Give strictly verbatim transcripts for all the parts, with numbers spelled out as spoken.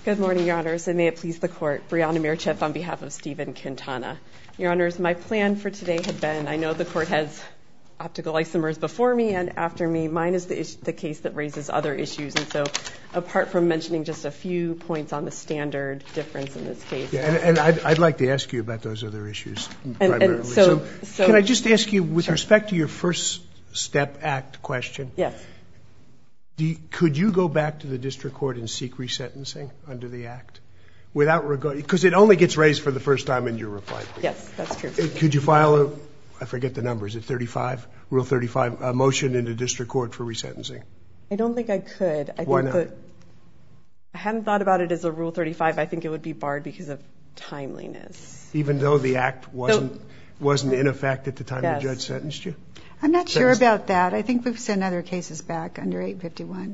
Good morning, Your Honors, and may it please the Court. Brianna Mircheff on behalf of Stephen Quintana. Your Honors, my plan for today had been, I know the Court has optical isomers before me and after me. Mine is the, is- the case that raises other issues, and so apart from mentioning just a few points on the standard difference in this case. Yeah, and, and I'd, I'd like to ask you about those other issues And- primarily. and so- so- can I just ask you, with Sure. respect to your First Step Act question, Yes. do you, could you go back to the district court and seek resentencing under the Act? Without regard, because it only gets raised for the first time in your reply. Yes, that's true. Uh, Could you file a, I forget the number, is it thirty-five, Rule thirty-five, a motion in the district court for resentencing? I don't think I could. I Why think not? that I hadn't thought about it as a Rule thirty-five. I think it would be barred because of timeliness. Even though the Act wasn't, wasn't in effect at the time Yes. the judge sentenced you? I'm not sure about that. I think we've sent other cases back under eight fifty-one.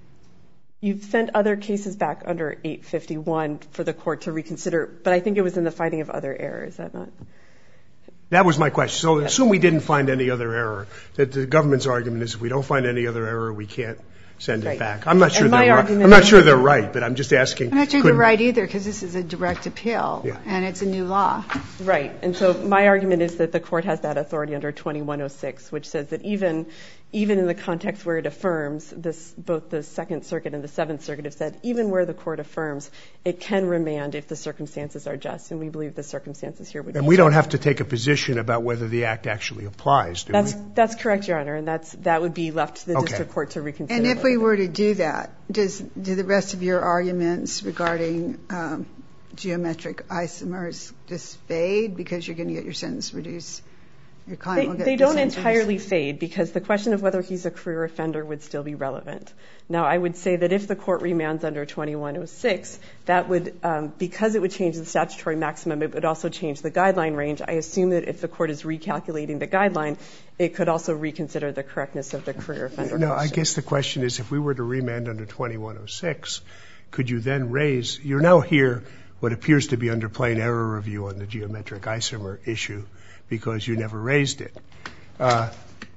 You've sent other cases back under eight fifty-one for the Court to reconsider, but I think it was in the finding of other error. Is that not? That was my question. So Yes. assume we didn't find any other error, that the government's argument is if we don't find any other error, we can't send it Right. back. I'm not sure And my they're right. argument I'm not is- sure they're right, but I'm just asking. I'm not sure could- you're right either, because this is a direct appeal, Yeah. and it's a new law. Right. And so my argument is that the Court has that authority under twenty-one oh six, which says that even even in the context where it affirms, this, both the Second Circuit and the Seventh Circuit have said, even where the Court affirms, it can remand if the circumstances are just, and we believe the circumstances here would be And we don't just. have to take a position about whether the Act actually applies, do That's we? that's correct, Your Honor, and that's that would be left to the Okay. district court to reconsider. And if we whether- were to do that, does do the rest of your arguments regarding um, geometric isomers just fade because you're going to get your sentence reduced? Your client They, will get they the don't sentence entirely fade because the question of whether he's a career offender would still be relevant. Now, I would say that if the Court remands under twenty-one oh six, that would, um, because it would change the statutory maximum, it would also change the guideline range. I assume that if the Court is recalculating the guideline, it could also reconsider the correctness of the career offender No, I question. guess the question is, if we were to remand under twenty-one oh six, could you then raise, you're now here what appears to be under plain error review on the geometric isomer issue because you never raised it. Uh,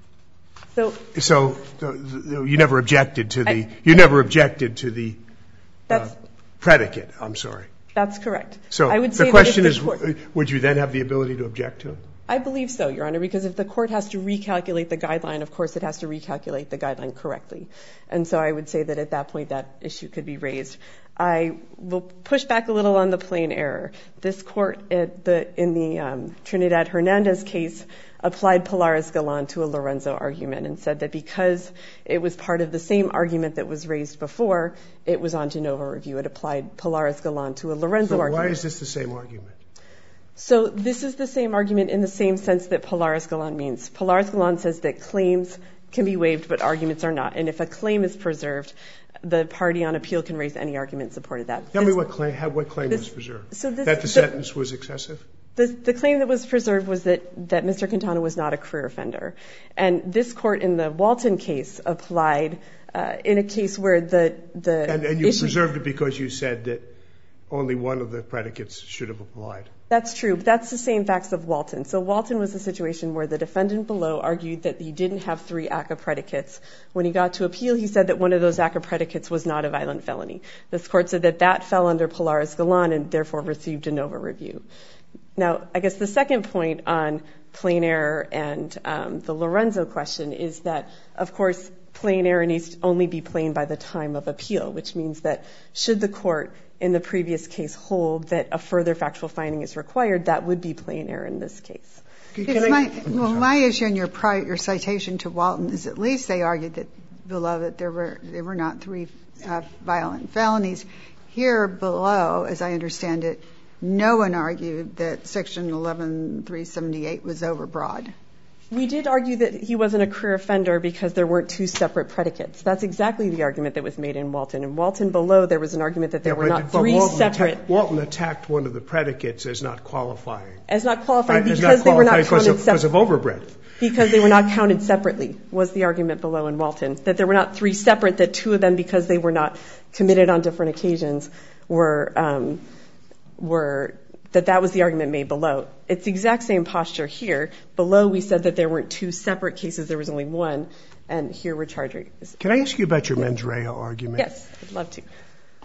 So so the, the, you never objected to the, I- you never objected to the uh, that's predicate, I'm sorry. that's correct. So I would say the that if question the is, Court- would you then have the ability to object to it? I believe so, Your Honor, because if the Court has to recalculate the guideline, of course it has to recalculate the guideline correctly. And so I would say that at that point that issue could be raised. I will push back a little on the plain error. This Court at the, in the um, Trinidad Hernandez case applied Polaris Galan to a Lorenzo argument and said that because it was part of the same argument that was raised before, it was on de novo review. It applied Polaris Galan to a Lorenzo So argument. why is this the same argument? So this is the same argument in the same sense that Polaris Galan means. Polaris Galan says that claims can be waived, but arguments are not. And if a claim is preserved, the party on appeal can raise any argument in support of that. Tell This- me what claim, how, what claim this- was preserved? so this- that the, the- sentence was excessive? The, the claim that was preserved was that, that Mister Quintana was not a career offender. And this Court in the Walton case applied uh, in a case where the, the And, and you issue- preserved it because you said that only one of the predicates should have applied. That's true, but that's the same facts of Walton. So Walton was a situation where the defendant below argued that he didn't have three A C C A predicates. When he got to appeal, he said that one of those A C C A predicates was not a violent felony. This Court said that that fell under Polaris Galan and therefore received a de novo review. Now, I guess the second point on plain error and um, the Lorenzo question is that, of course, plain error needs to only be plain by the time of appeal, which means that should the Court in the previous case hold that a further factual finding is required, that would be plain error in this case. Can It's I- my, well, my issue in your, prior, your citation to Walton is at least they argued that below that there were there were not three uh, violent felonies. Here below, as I understand it, no one argued that Section eleven three seventy-eight was overbroad. We did argue that he wasn't a career offender because there weren't two separate predicates. That's exactly the argument that was made in Walton. In Walton below, there was an argument that there Yeah, were but- not but three Walton separate. attacked, Walton attacked one of the predicates as not qualifying. As not qualifying Right, as because not they were not qualifying because counted of, because of separately. overbreadth. Because they were not counted separately was the argument below in Walton. That there were not three separate, that two of them, because they were not committed on different occasions, were um, were that that was the argument made below. It's the exact same posture here. Below we said that there weren't two separate cases, there was only one, and here we're charging. Can I ask you about your mens rea argument? Yes, I'd love to.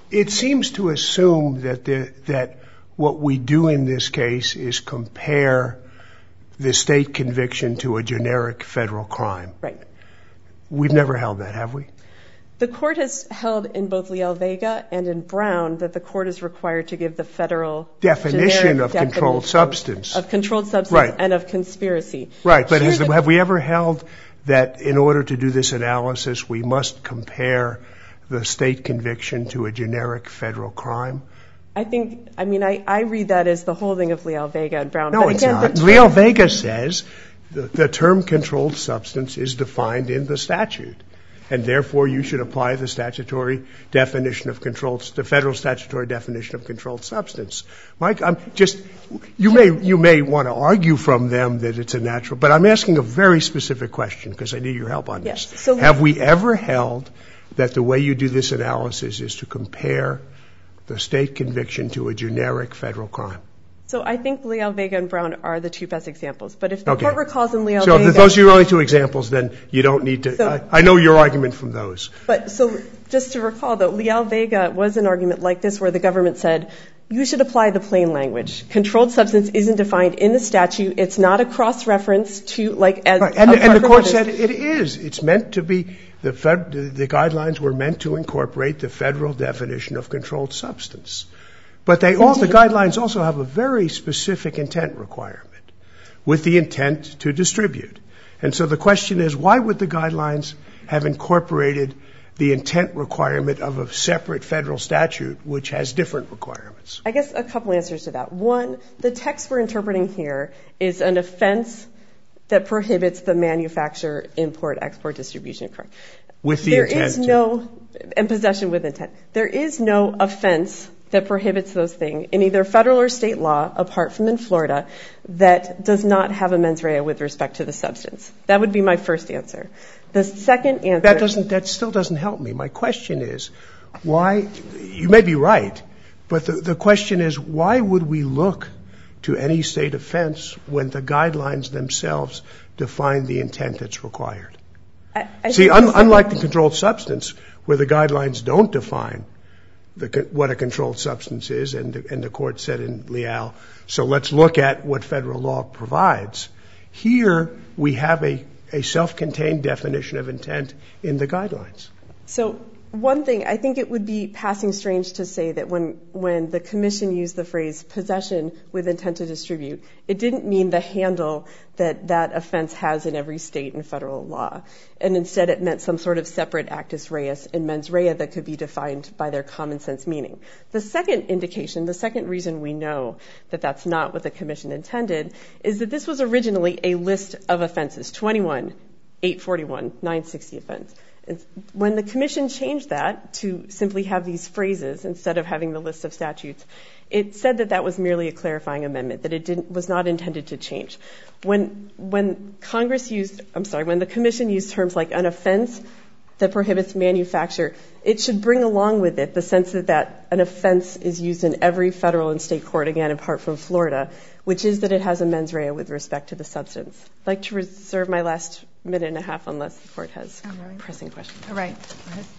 it seems to assume that the, that what we do in this case is compare the state conviction to a generic federal crime. Right. We've never held that, have we? The court has held in both Leal Vega and in Brown that the court is required to give the federal definition of controlled substance. Of controlled substance right. and of conspiracy. Right, but has the, have we ever held that in order to do this analysis, we must compare the state conviction to a generic federal crime? I think, I mean, I, I read that as the holding of Leal Vega and Brown. No, but it's again, not. Term, Leal Vega says the, the term controlled substance is defined in the statute, and therefore you should apply the statutory definition of controlled, the federal statutory definition of controlled substance. Mike, I'm just, you may, you may want to argue from them that it's a natural, but I'm asking a very specific question because I need your help on yes. this. So have we ever held that the way you do this analysis is to compare the state conviction to a generic federal crime? So I think Leal Vega and Brown are the two best examples. But if the okay. court recalls in Leal so Vega... So if those are your only two examples, then you don't need to... So, I, I know your argument from those. But so just to recall, though, Leal Vega was an argument like this where the government said, you should apply the plain language. Controlled substance isn't defined in the statute. It's not a cross-reference to, like... As right. And, and the court said it is. It's meant to be... The, fed, the guidelines were meant to incorporate the federal definition of controlled substance. But they all, the guidelines also have a very specific intent requirement with the intent to distribute. And so the question is, why would the guidelines have incorporated the intent requirement of a separate federal statute which has different requirements? I guess a couple answers to that. One, the text we're interpreting here is an offense that prohibits the manufacture, import, export, distribution. Correct. With the there intent. There is no, and possession with intent. There is no offense that prohibits those things in either federal or state law, apart from in Florida, that does not have a mens rea with respect to the substance. That would be my first answer. The second answer... That doesn't, that still doesn't help me. My question is, why, you may be right, but the, the question is, why would we look to any state offense when the guidelines themselves define the intent that's required? I, I See, un, unlike the controlled substance, where the guidelines don't define the, what a controlled substance is, and the, and the court said in Leal, so let's look at what federal law provides. Here, we have a, a self-contained definition of intent in the guidelines. So one thing, I think it would be passing strange to say that when, when the commission used the phrase possession with intent to distribute, it didn't mean the handle that that offense has in every state and federal law. And instead it meant some sort of separate actus reus and mens rea that could be defined by their common sense meaning. The second indication, the second reason we know that that's not what the commission intended, is that this was originally a list of offenses, twenty-one, eight forty-one, nine sixty offense. When the commission changed that to simply have these phrases instead of having the list of statutes, it said that that was merely a clarifying amendment, that it didn't, was not intended to change. When, when Congress used, I'm sorry, when the commission used terms like an offense that prohibits manufacture, it should bring along with it the sense that, that an offense is used in every federal and state court, again, apart from Florida, which is that it has a mens rea with respect to the substance. I'd like to reserve my last minute and a half unless the court has right. pressing questions. All right. Go ahead.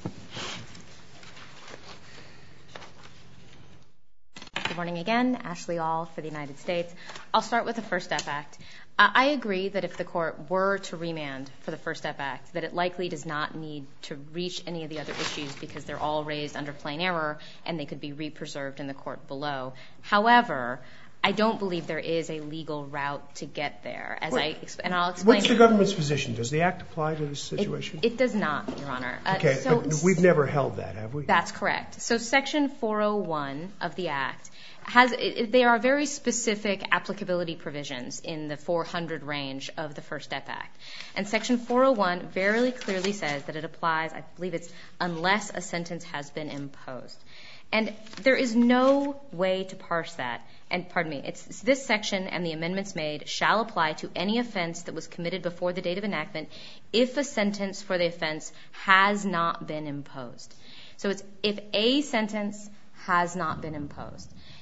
Good morning again. Ashley All for the United States. I'll start with the First Step Act. Uh, I agree that if the court were to remand for the First Step Act, that it likely does not need to reach any of the other issues because they're all raised under plain error and they could be re-preserved in the court below. However, I don't believe there is a legal route to get there. As what, I and I'll explain. What's the government's position? Does the Act apply to this situation? It, it does not, Your Honor. Uh, okay, so but we've never held that, have we? That's correct. So Section four oh one of the Act has, it, there are very specific applicability provisions in the four hundred range of the First Step Act. And Section four oh one very clearly says that it applies, I believe it's unless a sentence has been imposed. And there is no way to parse that. And pardon me, it's this section and the amendments made shall apply to any offense that was committed before the date of enactment if a sentence for the offense has not been imposed. So it's if a sentence has not been imposed.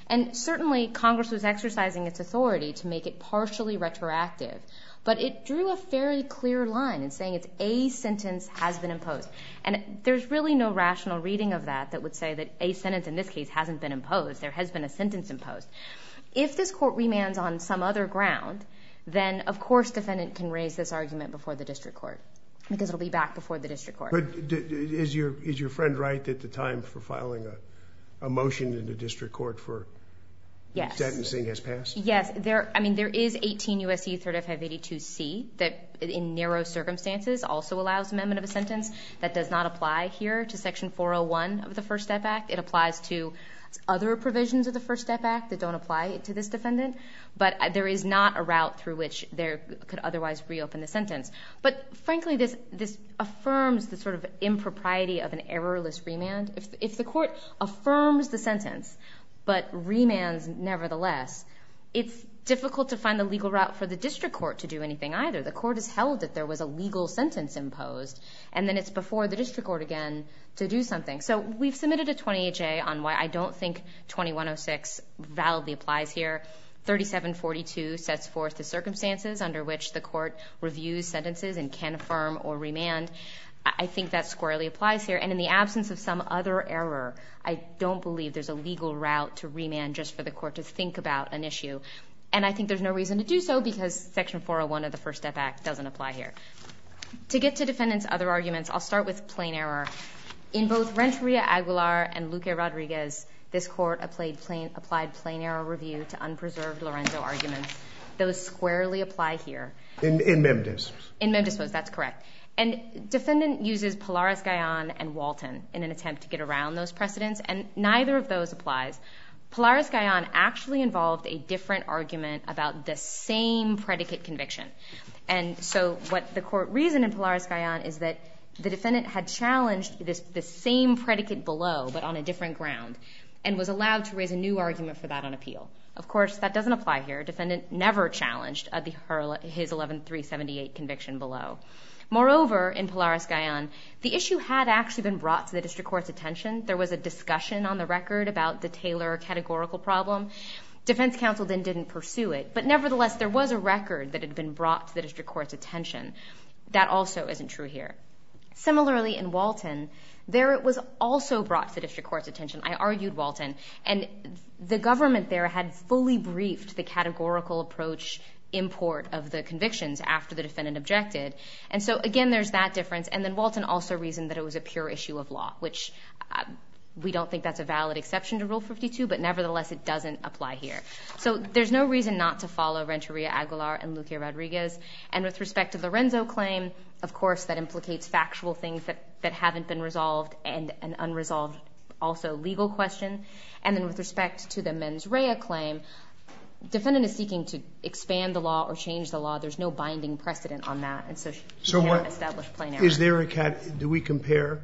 And certainly Congress was exercising its authority to make it partially retroactive, but it drew a fairly clear line in saying it's a sentence has been imposed. And there's really no rational reading of that that would say that a sentence in this case hasn't been imposed. There has been a sentence imposed. If this court remands on some other ground, then of course defendant can raise this argument before the district court, because it'll be back before the district court. But d- d- is your is your friend right that the time for filing a, a motion in the district court for yes. sentencing has passed? Yes. There, I mean, there is eighteen U S C thirty-five eighty-two C that in narrow circumstances also allows amendment of a sentence. That does not apply here to Section four oh one of the First Step Act. It applies to other provisions of the First Step Act that don't apply to this defendant, but there is not a route through which there could otherwise reopen the sentence. But frankly, this this affirms the sort of impropriety of an errorless remand. If if the court affirms the sentence but remands nevertheless, it's difficult to find the legal route for the district court to do anything either. The court has held that there was a legal sentence imposed, and then it's before the district court again to do something. So we've submitted a twenty H A on why I don't think twenty-one oh six validly applies here. thirty-seven forty-two sets forth the circumstances under which the court reviews sentences and can affirm or remand. I think that squarely applies here. And in the absence of some other error, I don't believe there's a legal route to remand just for the court to think about an issue. And I think there's no reason to do so because Section four oh one of the First Step Act doesn't apply here. To get to defendants' other arguments, I'll start with plain error. In both Renteria Aguilar and Luque Rodriguez, this court applied plain, applied plain error review to unpreserved Lorenzo arguments. Those squarely apply here. In, in mem disp. In mem disp, that's correct. And defendant uses Polaris-Gayan and Walton in an attempt to get around those precedents, and neither of those applies. Polaris-Gayan actually involved a different argument about the same predicate conviction. And so what the court reasoned in Polaris-Gayan is that the defendant had challenged this the same predicate below, but on a different ground, and was allowed to raise a new argument for that on appeal. Of course, that doesn't apply here. Defendant never challenged uh, the, her, his eleven three seventy-eight conviction below. Moreover, in Polaris-Gayan, the issue had actually been brought to the district court's attention. There was a discussion on the record about the Taylor categorical problem. Defense counsel then didn't pursue it. But nevertheless, there was a record that had been brought to the district court's attention. That also isn't true here. Similarly, in Walton, there it was also brought to the district court's attention. I argued Walton. And the government there had fully briefed the categorical approach import of the convictions after the defendant objected. And so, again, there's that difference. And then Walton also reasoned that it was a pure issue of law, which uh, we don't think that's a valid exception to Rule fifty-two, but nevertheless, it doesn't apply here. So there's no reason not to follow Renteria Aguilar and Luque Rodriguez. And with respect to the Lorenzo claim, of course, that implicates factual things that, that haven't been resolved and an unresolved also legal question. And then with respect to the mens rea claim, defendant is seeking to expand the law or change the law. There's no binding precedent on that, and so she so can't what, establish plain error. Is there a cat? Do we compare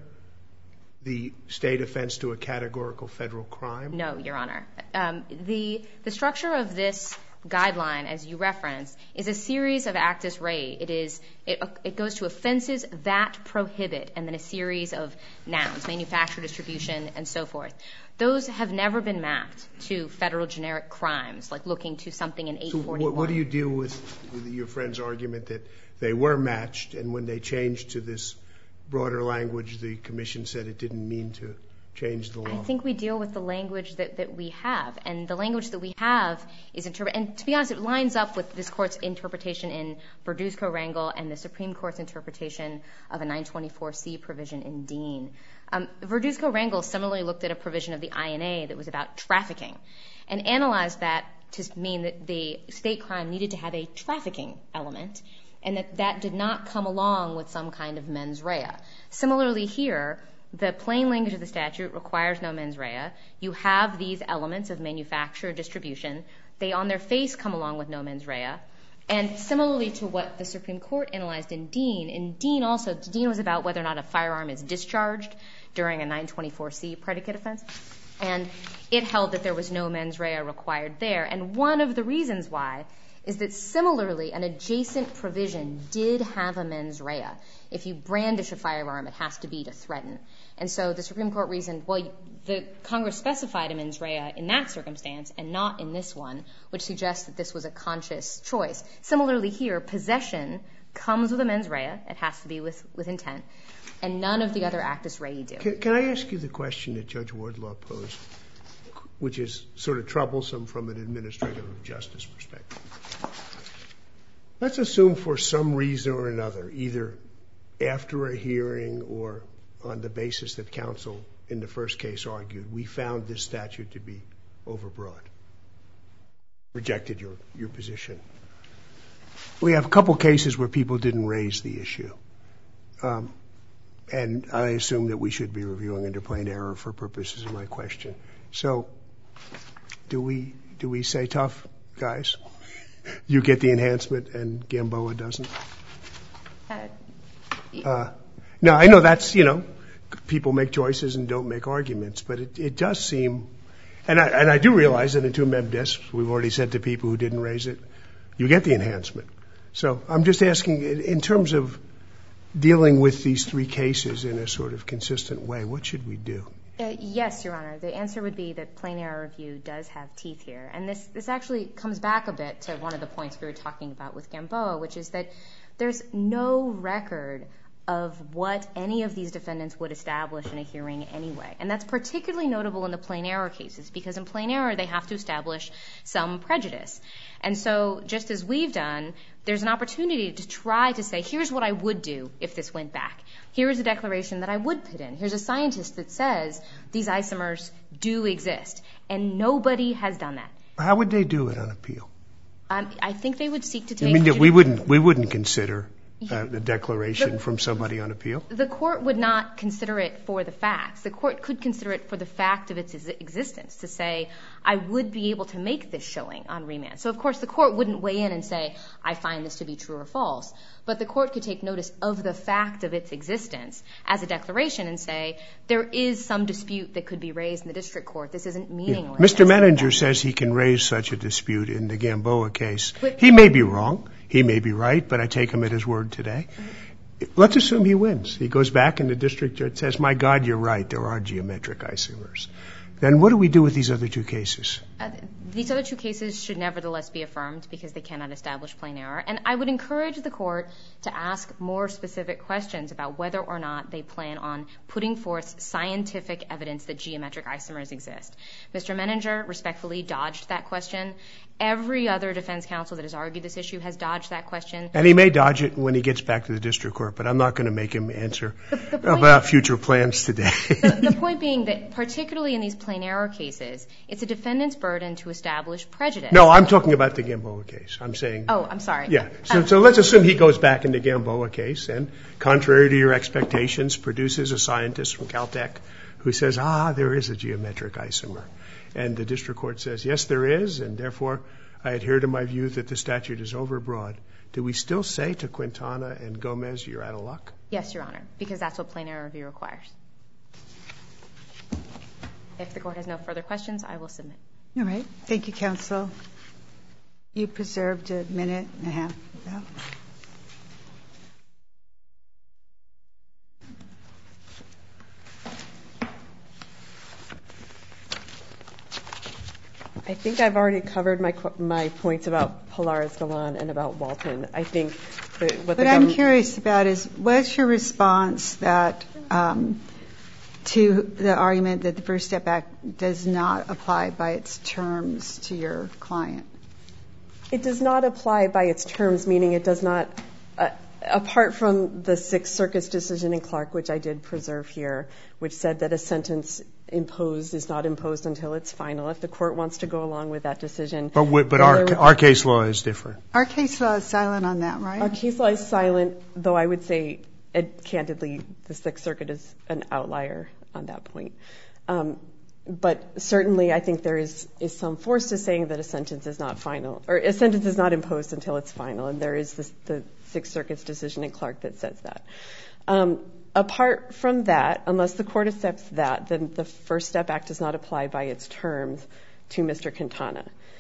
the state offense to a categorical federal crime? No, Your Honor. Um, the the structure of this guideline, as you referenced, is a series of actus rei. It is it, it goes to offenses that prohibit, and then a series of nouns, manufacture, distribution, and so forth. Those have never been mapped to federal generic crimes, like looking to something in eight forty-one. So what, what do you deal with, with your friend's argument that they were matched, and when they changed to this broader language, the commission said it didn't mean to change the law? I think we deal with the language that, that we have, and the language that we have is interpret. And to be honest, it lines up with this court's interpretation in Verduzco-Rangel and the Supreme Court's interpretation of a nine twenty-four C provision in Dean. Um, Verduzco-Rangel similarly looked at a provision of the I N A that was about trafficking and analyzed that to mean that the state crime needed to have a trafficking element, and that that did not come along with some kind of mens rea. Similarly here, the plain language of the statute requires no mens rea. You have these elements of manufacture, distribution. They on their face come along with no mens rea. And similarly to what the Supreme Court analyzed in Dean, in Dean also, Dean was about whether or not a firearm is discharged during a nine twenty-four C predicate offense. And it held that there was no mens rea required there. And one of the reasons why is that similarly an adjacent provision did have a mens rea. If you brandish a firearm, it has to be to threaten. And so the Supreme Court reasoned, well, the Congress specified a mens rea in that circumstance and not in this one, which suggests that this was a conscious choice. Similarly here, possession comes with a mens rea. It has to be with, with intent. And none of the other actus rei do. Can, can I ask you the question that Judge Wardlaw posed, which is sort of troublesome from an administrative justice perspective? Let's assume for some reason or another, either after a hearing or on the basis that counsel in the first case argued, we found this statute to be overbroad, rejected your, your position. We have a couple cases where people didn't raise the issue. Um, and I assume that we should be reviewing under plain error for purposes of my question. So do we, do we say tough, guys? You get the enhancement and Gamboa doesn't? Uh, uh, no, I know that's, you know, people make choices and don't make arguments, but it, it does seem, and I, and I do realize that in two mem dis, we've already said to people who didn't raise it, you get the enhancement. So I'm just asking, in terms of dealing with these three cases in a sort of consistent way, what should we do? Uh, yes, Your Honor. The answer would be that plain error review does have teeth here. And this, this actually comes back a bit to one of the points we were talking about with Gamboa, which is that there's no record of what any of these defendants would establish in a hearing anyway. And that's particularly notable in the plain error cases, because in plain error they have to establish some prejudice. And so just as we've done, there's an opportunity to try to say, here's what I would do if this went back. Here's a declaration that I would put in. Here's a scientist that says these isomers do exist. And nobody has done that. How would they do it on appeal? Um, I think they would seek to take... I mean, we wouldn't, we wouldn't consider uh, the declaration the, from somebody on appeal? The court would not consider it for the facts. The court could consider it for the fact of its existence, to say, I would be able to make this showing on remand. So, of course, the court wouldn't weigh in and say, I find this to be true or false. But the court could take notice of the fact of its existence as a declaration and say, there is some dispute that could be raised in the district court. This isn't meaningless. Yeah. Mister Menninger says he can raise such a dispute in the Gamboa case. But he may be wrong. He may be right, but I take him at his word today. Mm-hmm. Let's assume he wins. He goes back and the district judge says, my God, you're right. There are geometric isomers. Then what do we do with these other two cases? Uh, these other two cases should nevertheless be affirmed because they cannot establish plain error. And I would encourage the court to ask more specific questions about whether or not they plan on putting forth scientific evidence that geometric isomers exist. Mister Menninger respectfully dodged that question. Every other defense counsel that has argued this issue has dodged that question. And he may dodge it when he gets back to the district court, but I'm not going to make him answer the, the about future plans today. the, the point being that particularly in these plain error cases, it's a defendant's burden to establish prejudice. No, I'm talking about the Gamboa case. I'm saying... Oh, I'm sorry. Yeah. So, um, so let's assume he goes back in the Gamboa case and, contrary to your expectations, produces a scientist from Caltech who says, ah, there is a geometric isomer. And the district court says, yes, there is, and therefore I adhere to my view that the statute is overbroad. Do we still say to Quintana and Gomez, you're out of luck? Yes, Your Honor, because that's what plain error review requires. If the court has no further questions, I will submit. All right. Thank you, counsel. You preserved a minute and a half. Yeah. I think I've already covered my my points about Polaris Galan and about Walton. I think that what What the I'm curious about is, what's your response that um, to the argument that the First Step Act does not apply by its terms to your client? It does not apply by its terms, meaning it does not, uh, apart from the Sixth Circuit's decision in Clark, which I did preserve here, which said that a sentence imposed is not imposed until it's final. If the court wants to go along with that decision. But, we, but our, would, our case law is different. Our case law is silent on that, right? Our case law is silent, though I would say, it, candidly, the Sixth Circuit is an outlier on that point. Um, but certainly I think there is, is some force to saying that a sentence is not final, or a sentence is not imposed until it's final, and there is this, the Sixth Circuit's decision in Clark that says that. Um, apart from that, unless the court accepts that, then the First Step Act does not apply by its terms to Mister Quintana.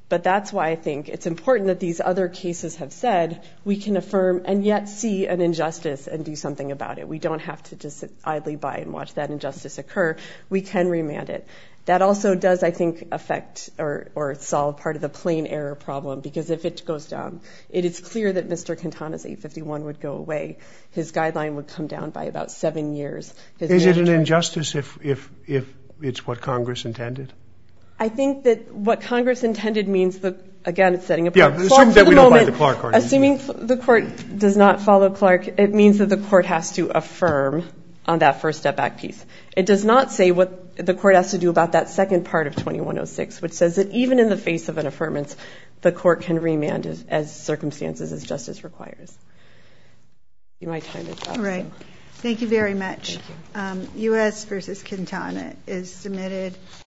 But that's why I think it's important that these other cases have said we can affirm and yet see an injustice and do something about it. We don't have to just sit idly by and watch that injustice occur. We can remand it. That also does, I think, affect or, or solve part of the plain error problem, because if it goes down, it is clear that Mister Quintana's eight fifty-one would go away. His guideline would come down by about seven years. His is it an injustice if, if, if it's what Congress intended? I think that what Congress intended means, the, again, it's setting apart yeah, assume that we don't buy the Clark argument. Assuming the court does not follow Clark, it means that the court has to affirm on that First Step Back piece. It does not say what the court has to do about that second part of twenty-one oh six, which says that even in the face of an affirmance, the court can remand as, as circumstances as justice requires. My time is up. All right. So. Thank you very much. Thank you. Um, U S versus Quintana is submitted.